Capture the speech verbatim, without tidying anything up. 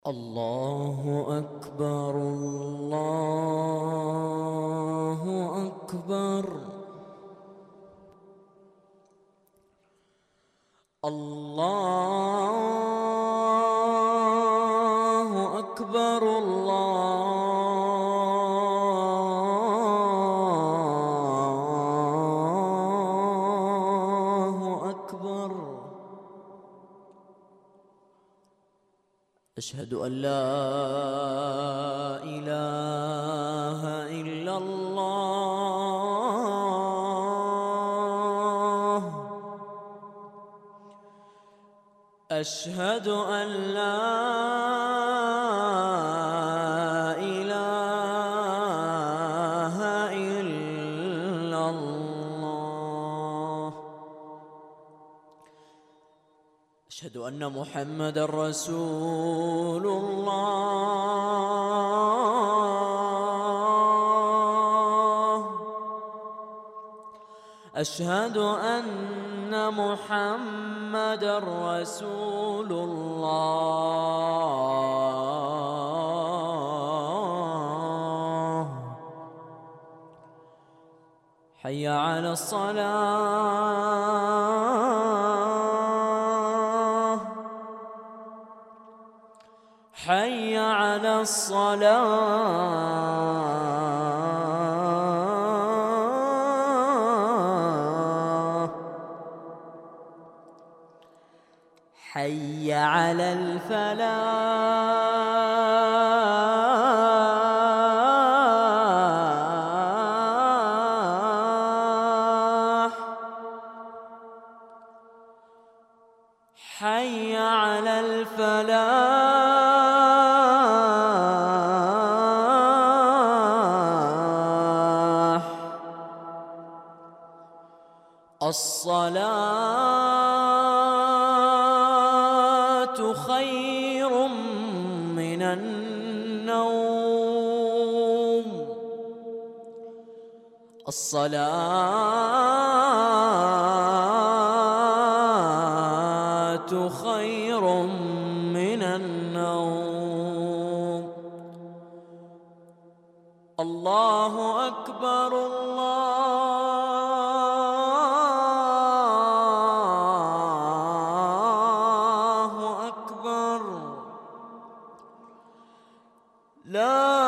الله أكبر الله أكبر الله أكبر الله أكبر. أشهد أن لا إله إلا الله. أشهد أن لا إله إلا الله. أشهد أن محمدًا رسول الله. أشهد أن محمدًا رسول الله. حي على الصلاة حي على الصلاة حي على الفلاح حي على الفلاح. الصلاة خير من النوم. الصلاة خير من النوم. الله أكبر الله أكبر. لا